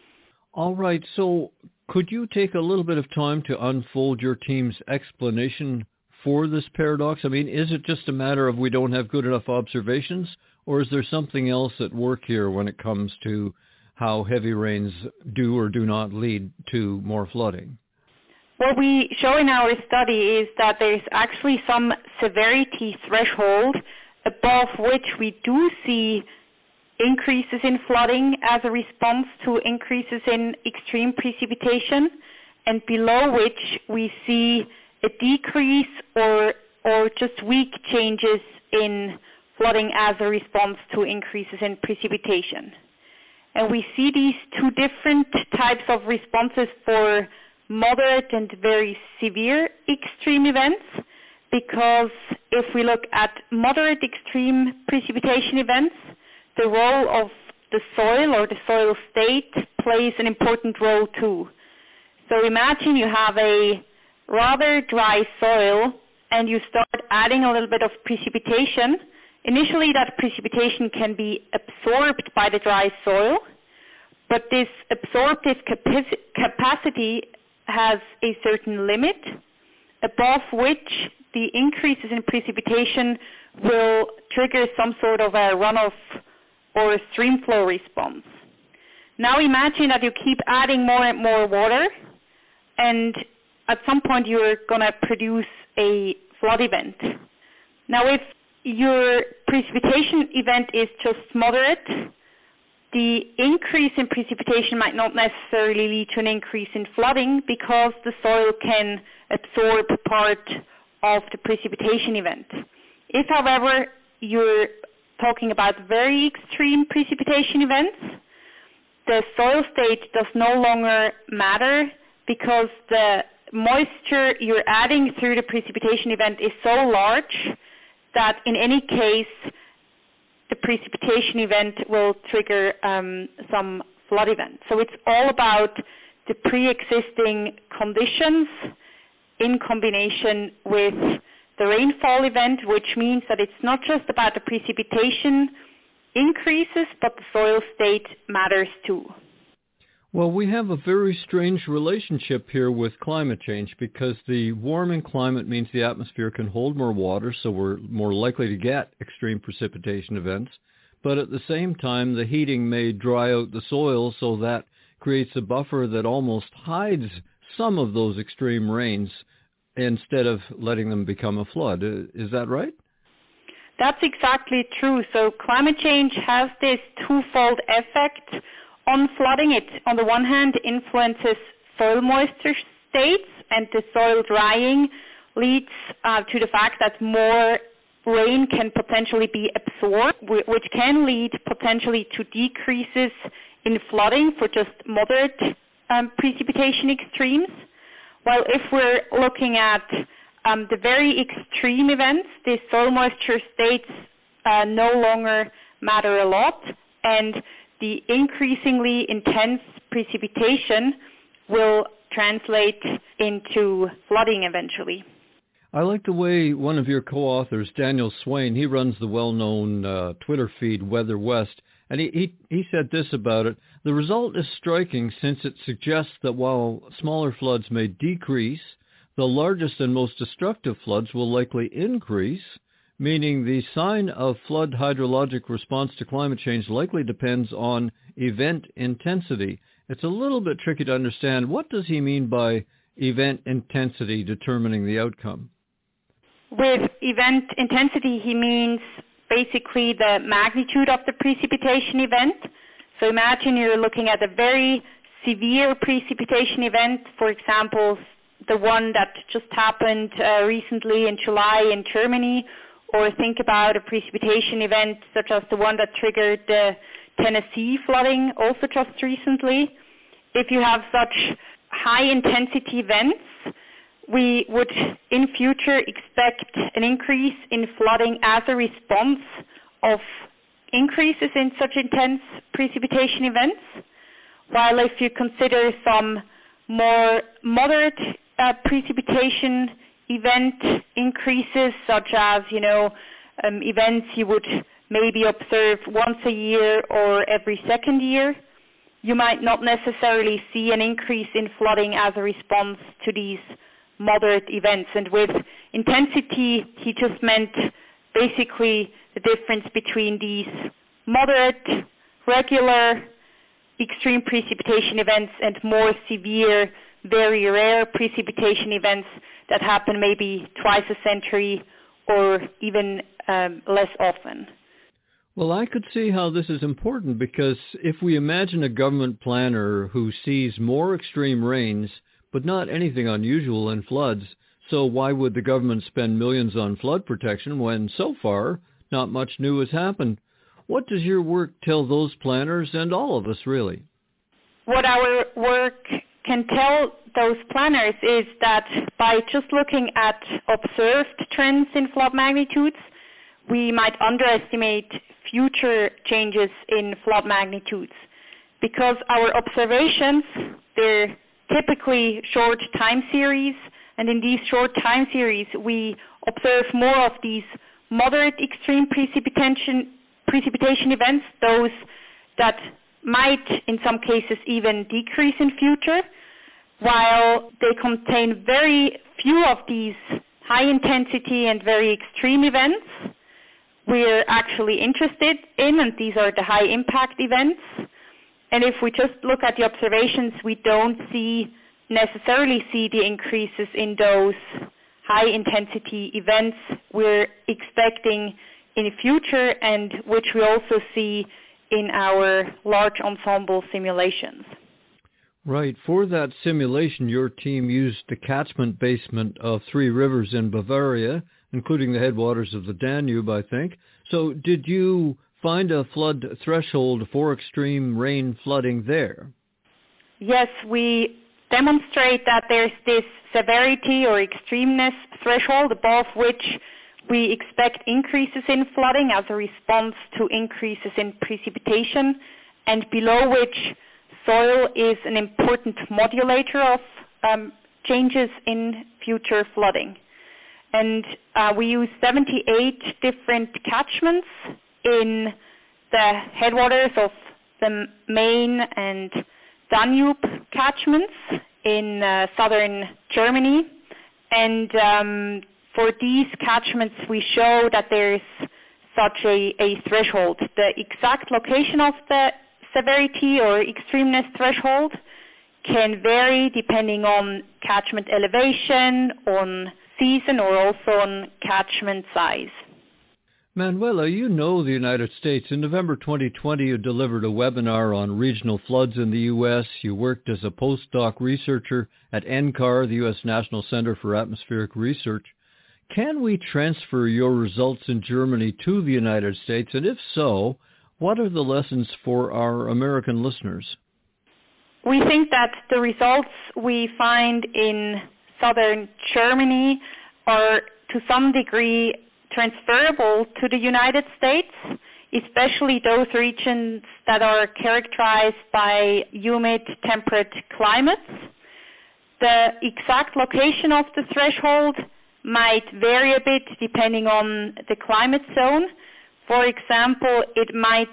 Speaker 4: All right, so could you take a little bit of time to unfold your team's explanation for this paradox? I mean, is it just a matter of we don't have good enough observations, or is there something else at work here when it comes to how heavy rains do or do not lead to more flooding?
Speaker 8: What we show in our study is that there's actually some severity threshold above which we do see increases in flooding as a response to increases in extreme precipitation, and below which we see a decrease or just weak changes in flooding as a response to increases in precipitation. And we see these two different types of responses for moderate and very severe extreme events, because if we look at moderate extreme precipitation events, the role of the soil or the soil state plays an important role too. So imagine you have a rather dry soil and you start adding a little bit of precipitation. Initially that precipitation can be absorbed by the dry soil, but this absorptive capacity has a certain limit above which the increases in precipitation will trigger some sort of a runoff or a stream flow response. Now imagine that you keep adding more and more water, and at some point you're going to produce a flood event. Now if your precipitation event is just moderate, the increase in precipitation might not necessarily lead to an increase in flooding because the soil can absorb part of the precipitation event. If, however, you're talking about very extreme precipitation events, the soil state does no longer matter because the moisture you're adding through the precipitation event is so large that in any case the precipitation event will trigger some flood event. So it's all about the pre-existing conditions in combination with the rainfall event, which means that it's not just about the precipitation increases, but the soil state matters too.
Speaker 4: Well, we have a very strange relationship here with climate change because the warming climate means the atmosphere can hold more water, so we're more likely to get extreme precipitation events. But at the same time, the heating may dry out the soil, so that creates a buffer that almost hides some of those extreme rains instead of letting them become a flood. Is that right?
Speaker 8: That's exactly true. So climate change has this twofold effect on flooding. It, on the one hand, influences soil moisture states, and the soil drying leads to the fact that more rain can potentially be absorbed, which can lead potentially to decreases in flooding for just moderate precipitation extremes. While if we're looking at the very extreme events, the soil moisture states no longer matter a lot, and the increasingly intense precipitation will translate into flooding eventually.
Speaker 4: I like the way one of your co-authors, Daniel Swain, he runs the well-known Twitter feed Weather West, and he said this about it: the result is striking since it suggests that while smaller floods may decrease, the largest and most destructive floods will likely increase, meaning the sign of flood hydrologic response to climate change likely depends on event intensity. It's a little bit tricky to understand. What does he mean by event intensity determining the outcome?
Speaker 8: With event intensity, he means basically the magnitude of the precipitation event. So imagine you're looking at a very severe precipitation event, for example, the one that just happened recently in July in Germany, or think about a precipitation event such as the one that triggered the Tennessee flooding also just recently. If you have such high-intensity events, we would in future expect an increase in flooding as a response of increases in such intense precipitation events. While if you consider some more moderate precipitation event increases, such as, events you would maybe observe once a year or every second year, you might not necessarily see an increase in flooding as a response to these moderate events. And with intensity, he just meant basically the difference between these moderate, regular, extreme precipitation events and more severe, very rare precipitation events that happen maybe twice a century or even less often.
Speaker 4: Well, I could see how this is important, because if we imagine a government planner who sees more extreme rains but not anything unusual in floods, so why would the government spend millions on flood protection when so far not much new has happened? What does your work tell those planners and all of us, really?
Speaker 8: What our work can tell those planners is that by just looking at observed trends in flood magnitudes, we might underestimate future changes in flood magnitudes, because our observations, they're typically short time series, and in these short time series we observe more of these moderate extreme precipitation events, those that might in some cases even decrease in future, while they contain very few of these high intensity and very extreme events we're actually interested in, and these are the high impact events. And if we just look at the observations, we don't necessarily see the increases in those high intensity events we're expecting in the future, and which we also see in our large ensemble simulations.
Speaker 4: Right. For that simulation, your team used the catchment basement of 3 rivers in Bavaria, including the headwaters of the Danube, I think. So did you find a flood threshold for extreme rain flooding there?
Speaker 8: Yes, we demonstrate that there's this severity or extremeness threshold above which we expect increases in flooding as a response to increases in precipitation, and below which soil is an important modulator of changes in future flooding. And we use 78 different catchments in the headwaters of the Main and Danube catchments in southern Germany. And for these catchments, we show that there's such a threshold. The exact location of the severity or extremeness threshold can vary depending on catchment elevation, on season, or also on catchment size.
Speaker 4: Manuela, you know the United States. In November 2020, you delivered a webinar on regional floods in the U.S. You worked as a postdoc researcher at NCAR, the U.S. National Center for Atmospheric Research. Can we transfer your results in Germany to the United States? And if so, what are the lessons for our American listeners?
Speaker 8: We think that the results we find in southern Germany are to some degree transferable to the United States, especially those regions that are characterized by humid, temperate climates. The exact location of the threshold might vary a bit depending on the climate zone. For example, it might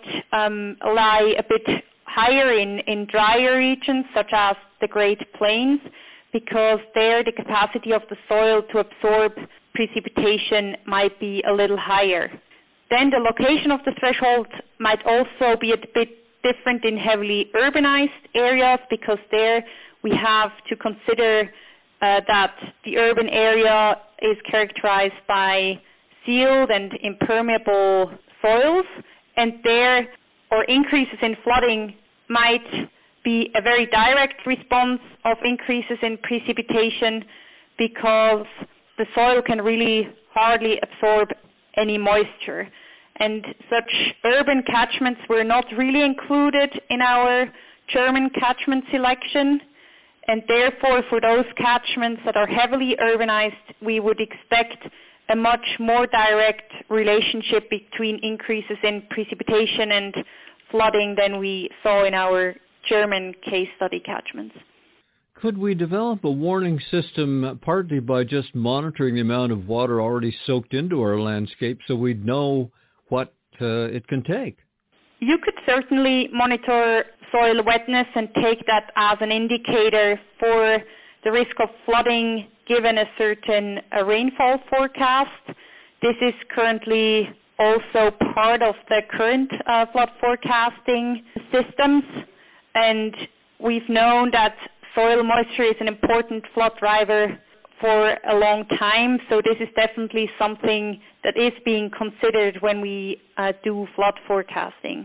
Speaker 8: lie a bit higher in drier regions such as the Great Plains, because there the capacity of the soil to absorb precipitation might be a little higher. Then the location of the threshold might also be a bit different in heavily urbanized areas, because there we have to consider that the urban area is characterized by sealed and impermeable soils, and there or increases in flooding might be a very direct response of increases in precipitation, because the soil can really hardly absorb any moisture. And such urban catchments were not really included in our German catchment selection. And therefore, for those catchments that are heavily urbanized, we would expect a much more direct relationship between increases in precipitation and flooding than we saw in our German case study catchments.
Speaker 4: Could we develop a warning system partly by just monitoring the amount of water already soaked into our landscape so we'd know what it can take?
Speaker 8: You could certainly monitor soil wetness and take that as an indicator for the risk of flooding given a certain rainfall forecast. This is currently also part of the current flood forecasting systems, and we've known that soil moisture is an important flood driver for a long time, so this is definitely something that is being considered when we do flood forecasting.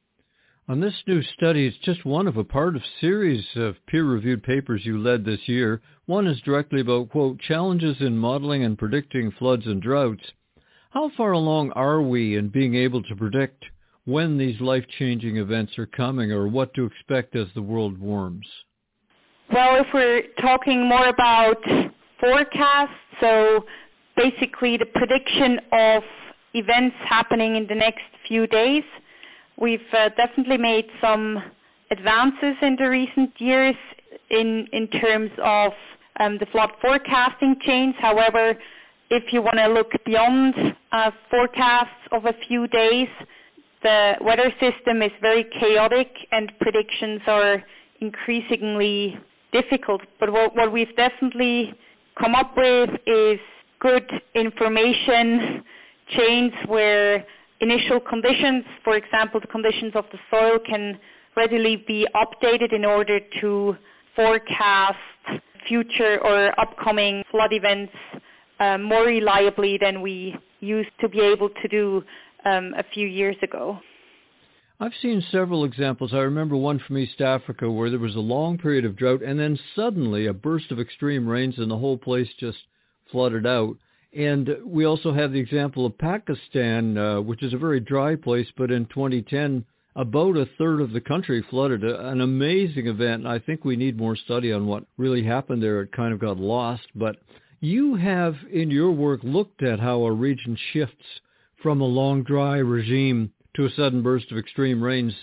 Speaker 4: On this new study, it's just one of a part of a series of peer-reviewed papers you led this year. One is directly about, quote, challenges in modeling and predicting floods and droughts. How far along are we in being able to predict when these life-changing events are coming, or what to expect as the world warms?
Speaker 8: Well, if we're talking more about forecasts, so basically the prediction of events happening in the next few days, we've definitely made some advances in the recent years in terms of the flood forecasting chains. However, if you want to look beyond forecasts of a few days, the weather system is very chaotic and predictions are increasingly difficult. But what we've definitely come up with is good information chains where initial conditions, for example, the conditions of the soil, can readily be updated in order to forecast future or upcoming flood events more reliably than we used to be able to do a few years ago.
Speaker 4: I've seen several examples. I remember one from East Africa where there was a long period of drought and then suddenly a burst of extreme rains and the whole place just flooded out. And we also have the example of Pakistan, which is a very dry place, but in 2010, about a third of the country flooded. An amazing event, and I think we need more study on what really happened there. It kind of got lost. But you have, in your work, looked at how a region shifts from a long, dry regime to a sudden burst of extreme rains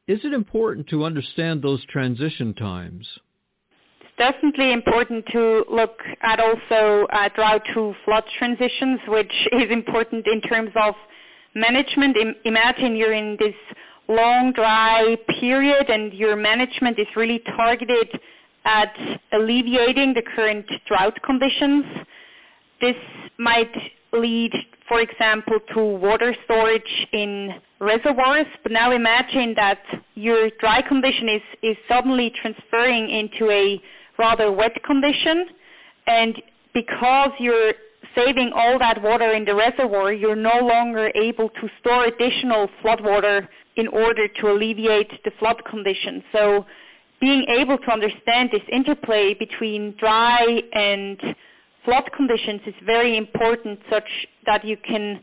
Speaker 4: Is it important to understand those transition times?
Speaker 8: It's definitely important to look at also drought to flood transitions, which is important in terms of management. Imagine you're in this long dry period and your management is really targeted at alleviating the current drought conditions. This might lead, for example, to water storage in reservoirs, but now imagine that your dry condition is suddenly transferring into a rather wet condition, and because you're saving all that water in the reservoir, you're no longer able to store additional flood water in order to alleviate the flood condition. So being able to understand this interplay between dry and flood conditions is very important, such that you can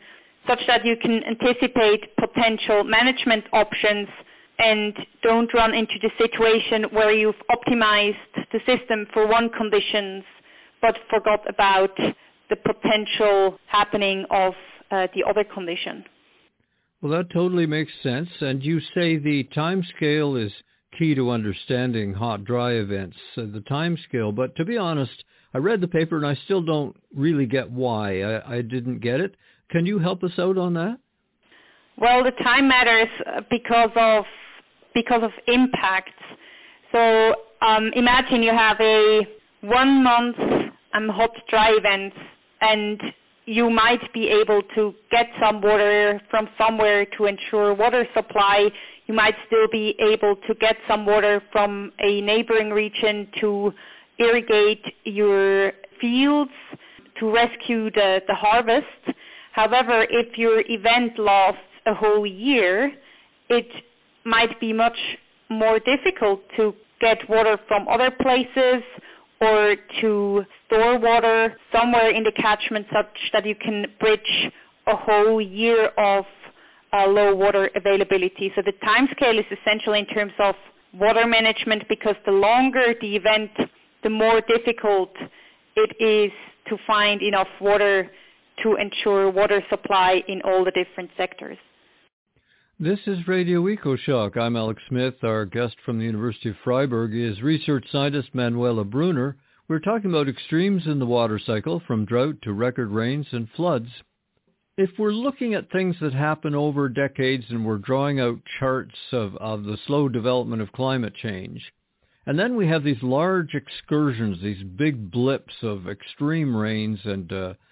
Speaker 8: anticipate potential management options and don't run into the situation where you've optimized the system for one conditions but forgot about the potential happening of the other condition.
Speaker 4: Well, that totally makes sense. And you say the time scale is key to understanding hot-dry events, the time scale. But to be honest, I read the paper and I still don't really get why. I didn't get it. Can you help us out on that?
Speaker 8: Well, the time matters because of impacts. So imagine you have a 1 month hot dry event, and you might be able to get some water from somewhere to ensure water supply. You might still be able to get some water from a neighboring region to irrigate your fields, to rescue the harvest. However, if your event lasts a whole year, it might be much more difficult to get water from other places or to store water somewhere in the catchment such that you can bridge a whole year of low water availability. So the time scale is essential in terms of water management, because the longer the event, the more difficult it is to find enough water to ensure water supply in all the different sectors.
Speaker 4: This is Radio EcoShock. I'm Alex Smith. Our guest from the University of Freiburg is research scientist Manuela Brunner. We're talking about extremes in the water cycle, from drought to record rains and floods. If we're looking at things that happen over decades and we're drawing out charts of the slow development of climate change, and then we have these large excursions, these big blips of extreme rains and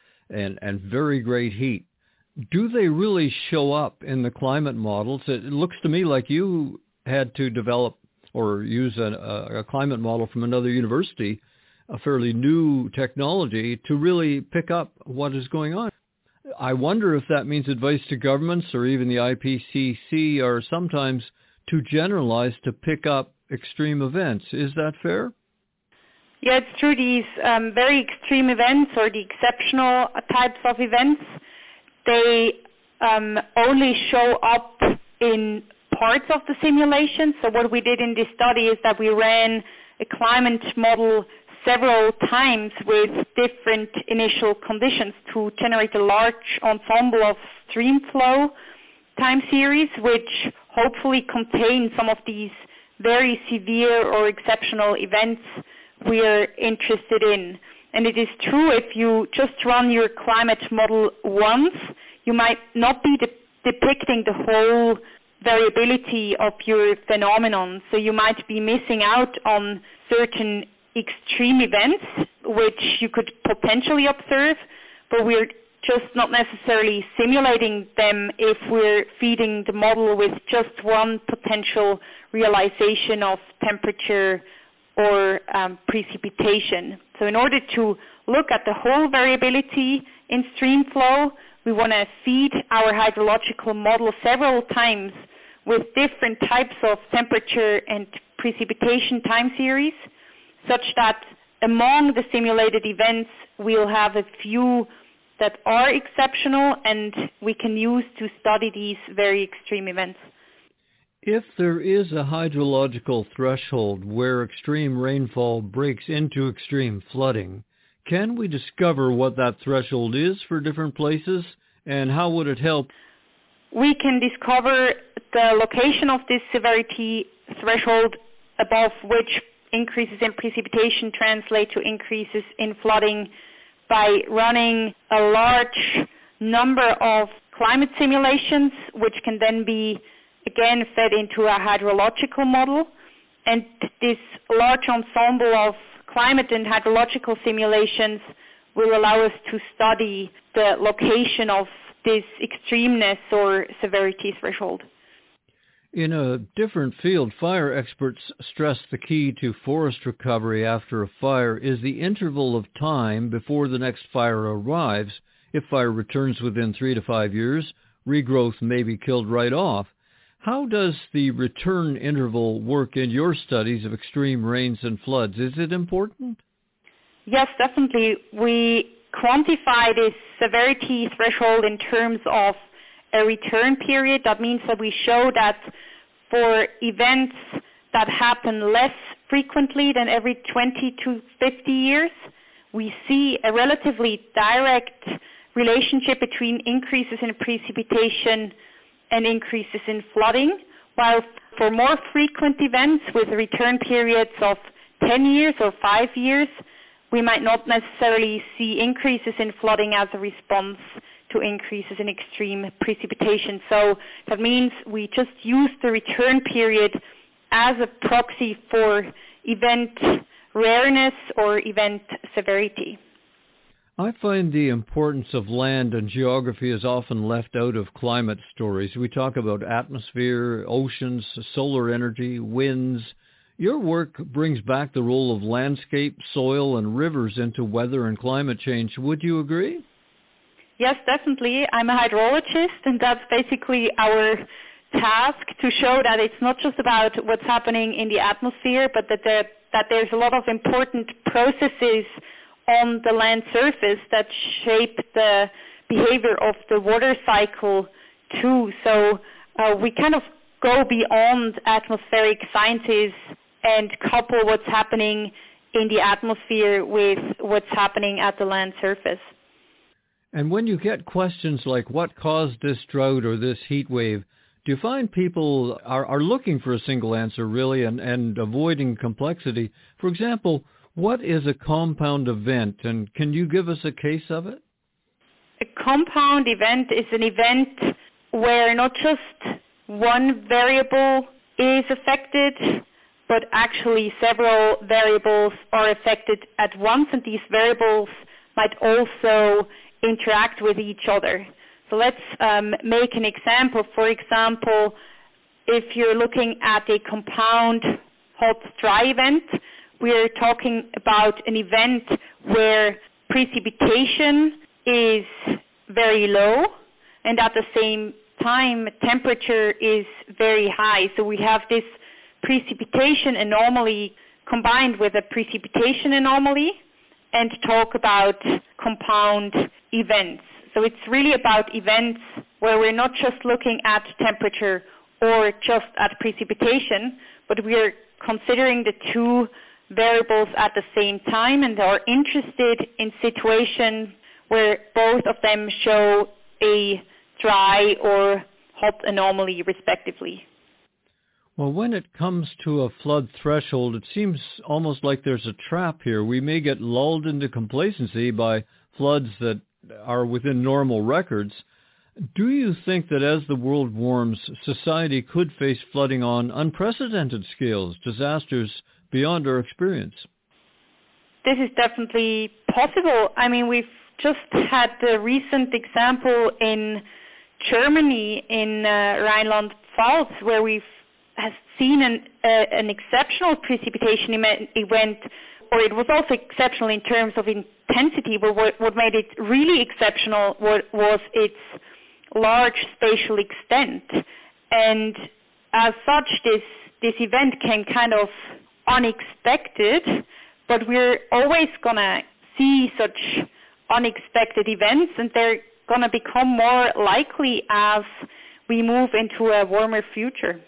Speaker 4: very great heat, do they really show up in the climate models? It looks to me like you had to develop or use a climate model from another university, a fairly new technology, to really pick up what is going on. I wonder if that means advice to governments or even the IPCC are sometimes too generalized to pick up extreme events. Is that fair?
Speaker 8: Yeah, it's true. These very extreme events, or the exceptional types of events, they only show up in parts of the simulation. So what we did in this study is that we ran a climate model several times with different initial conditions to generate a large ensemble of stream flow time series, which hopefully contain some of these very severe or exceptional events we are interested in. And it is true, if you just run your climate model once, you might not be depicting the whole variability of your phenomenon. So you might be missing out on certain extreme events, which you could potentially observe, but we're just not necessarily simulating them if we're feeding the model with just one potential realization of temperature or precipitation. So in order to look at the whole variability in stream flow, we want to feed our hydrological model several times with different types of temperature and precipitation time series, such that among the simulated events, we'll have a few that are exceptional and we can use to study these very extreme events.
Speaker 4: If there is a hydrological threshold where extreme rainfall breaks into extreme flooding, can we discover what that threshold is for different places, and how would it help?
Speaker 8: we can discover the location of this severity threshold above which increases in precipitation translate to increases in flooding by running a large number of climate simulations, which can then be again fed into a hydrological model. And this large ensemble of climate and hydrological simulations will allow us to study the location of this extremeness or severity threshold.
Speaker 4: In a different field, fire experts stress the key to forest recovery after a fire is the interval of time before the next fire arrives. If fire returns within 3 to 5 years, regrowth may be killed right off. How does the return interval work in your studies of extreme rains and floods? Is it important?
Speaker 8: Yes, definitely. We quantify this severity threshold in terms of a return period. That means that we show that for events that happen less frequently than every 20 to 50 years, we see a relatively direct relationship between increases in precipitation and increases in flooding, while for more frequent events with return periods of 10 years or 5 years, we might not necessarily see increases in flooding as a response to increases in extreme precipitation. So that means we just use the return period as a proxy for event rareness or event severity.
Speaker 4: I find the importance of land and geography is often left out of climate stories. We talk about atmosphere, oceans, solar energy, winds. Your work brings back the role of landscape, soil, and rivers into weather and climate change. Would you agree?
Speaker 8: Yes, definitely. I'm a hydrologist, and that's basically our task, to show that it's not just about what's happening in the atmosphere, but that there's a lot of important processes on the land surface that shape the behavior of the water cycle too. So we kind of go beyond atmospheric sciences and couple what's happening in the atmosphere with what's happening at the land surface.
Speaker 4: And when you get questions like what caused this drought or this heat wave, do you find people are looking for a single answer really and avoiding complexity? For example, what is a compound event, and can you give us a case of it?
Speaker 8: A compound event is an event where not just one variable is affected, but actually several variables are affected at once, and these variables might also interact with each other. So let's make an example. For example, if you're looking at a compound hot-dry event, we're talking about an event where precipitation is very low, and at the same time temperature is very high. So we have this precipitation anomaly combined with a precipitation anomaly, and talk about compound events. So it's really about events where we're not just looking at temperature or just at precipitation, but we're considering the two variables at the same time and are interested in situations where both of them show a dry or hot anomaly respectively.
Speaker 4: Well, when it comes to a flood threshold, it seems almost like there's a trap here. We may get lulled into complacency by floods that are within normal records. Do you think that as the world warms, society could face flooding on unprecedented scales, disasters beyond our experience?
Speaker 8: This is definitely possible. I mean, we've just had the recent example in Germany, in Rhineland-Pfalz, where we've seen an exceptional precipitation event, or it was also exceptional in terms of intensity, but what made it really exceptional was its large spatial extent. And as such, this event came kind of unexpected, but we're always going to see such unexpected events, and they're going to become more likely as we move into a warmer future.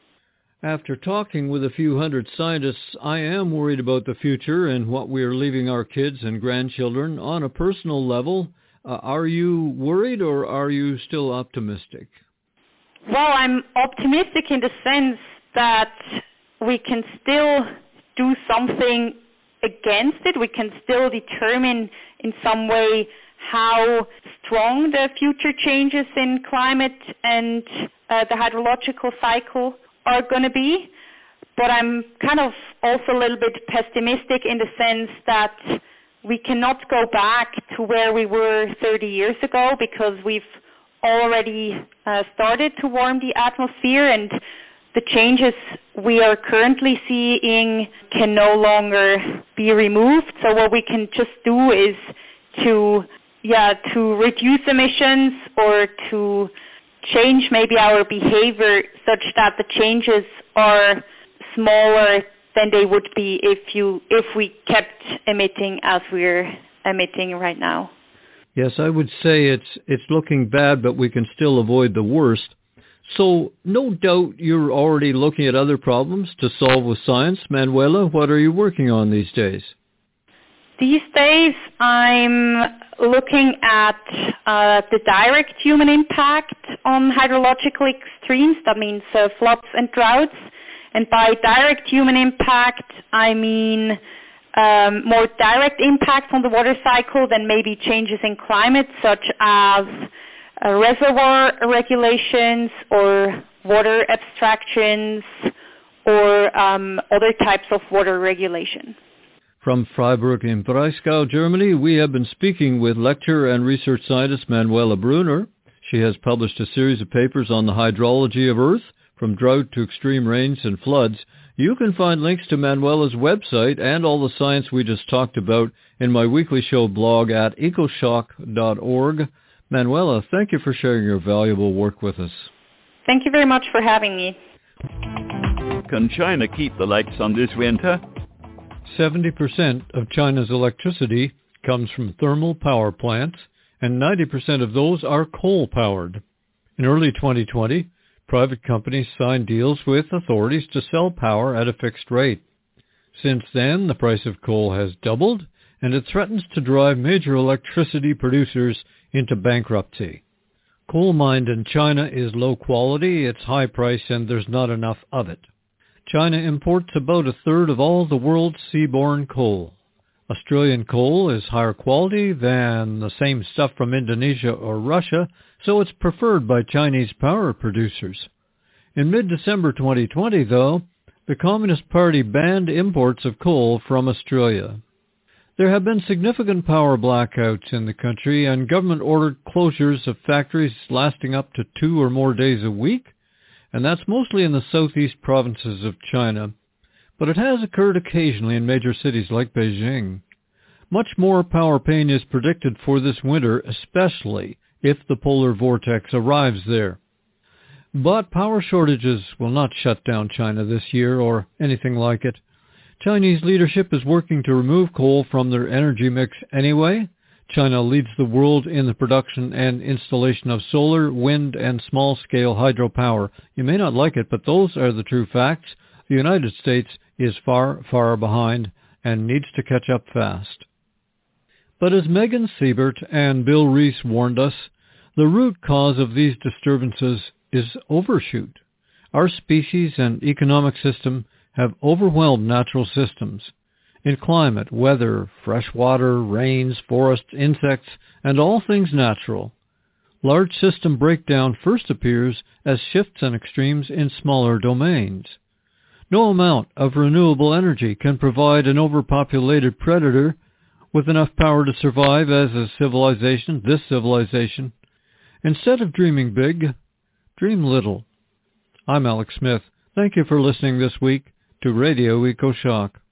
Speaker 4: After talking with a few hundred scientists, I am worried about the future and what we are leaving our kids and grandchildren. On a personal level, are you worried or are you still optimistic?
Speaker 8: Well, I'm optimistic in the sense that we can still do something against it. We can still determine in some way how strong the future changes in climate and the hydrological cycle are going to be. But I'm kind of also a little bit pessimistic in the sense that we cannot go back to where we were 30 years ago because we've already started to warm the atmosphere, and the changes we are currently seeing can no longer be removed. So what we can just do is to reduce emissions or to change maybe our behavior such that the changes are smaller than they would be if we kept emitting as we're emitting right now.
Speaker 4: Yes, I would say it's looking bad, but we can still avoid the worst. So no doubt you're already looking at other problems to solve with science. Manuela, what are you working on these days?
Speaker 8: These days I'm looking at the direct human impact on hydrological extremes. That means floods and droughts. And by direct human impact, I mean more direct impact on the water cycle than maybe changes in climate, such as reservoir regulations or water abstractions or other types of water regulation.
Speaker 4: From Freiburg in Breisgau, Germany, we have been speaking with lecturer and research scientist Manuela Brunner. She has published a series of papers on the hydrology of Earth, from drought to extreme rains and floods. You can find links to Manuela's website and all the science we just talked about in my weekly show blog at ecoshock.org. Manuela, thank you for sharing your valuable work with us.
Speaker 8: Thank you very much for having me.
Speaker 9: Can China keep the lights on this winter?
Speaker 4: 70% of China's electricity comes from thermal power plants, and 90% of those are coal-powered. In early 2020, private companies signed deals with authorities to sell power at a fixed rate. Since then, the price of coal has doubled, and it threatens to drive major electricity producers into bankruptcy. Coal mined in China is low quality, it's high price, and there's not enough of it. China imports about a third of all the world's seaborne coal. Australian coal is higher quality than the same stuff from Indonesia or Russia, so it's preferred by Chinese power producers. In mid-December 2020, though, the Communist Party banned imports of coal from Australia. There have been significant power blackouts in the country, and government-ordered closures of factories lasting up to 2 or more days a week, and that's mostly in the southeast provinces of China. But it has occurred occasionally in major cities like Beijing. Much more power pain is predicted for this winter, especially if the polar vortex arrives there. But power shortages will not shut down China this year or anything like it. Chinese leadership is working to remove coal from their energy mix anyway. China leads the world in the production and installation of solar, wind, and small-scale hydropower. You may not like it, but those are the true facts. The United States is far, far behind and needs to catch up fast. But as Megan Siebert and Bill Rees warned us, the root cause of these disturbances is overshoot. Our species and economic system have overwhelmed natural systems. In climate, weather, fresh water, rains, forests, insects, and all things natural. Large system breakdown first appears as shifts and extremes in smaller domains. No amount of renewable energy can provide an overpopulated predator with enough power to survive as a civilization, this civilization. Instead of dreaming big, dream little. I'm Alex Smith. Thank you for listening this week to Radio EcoShock.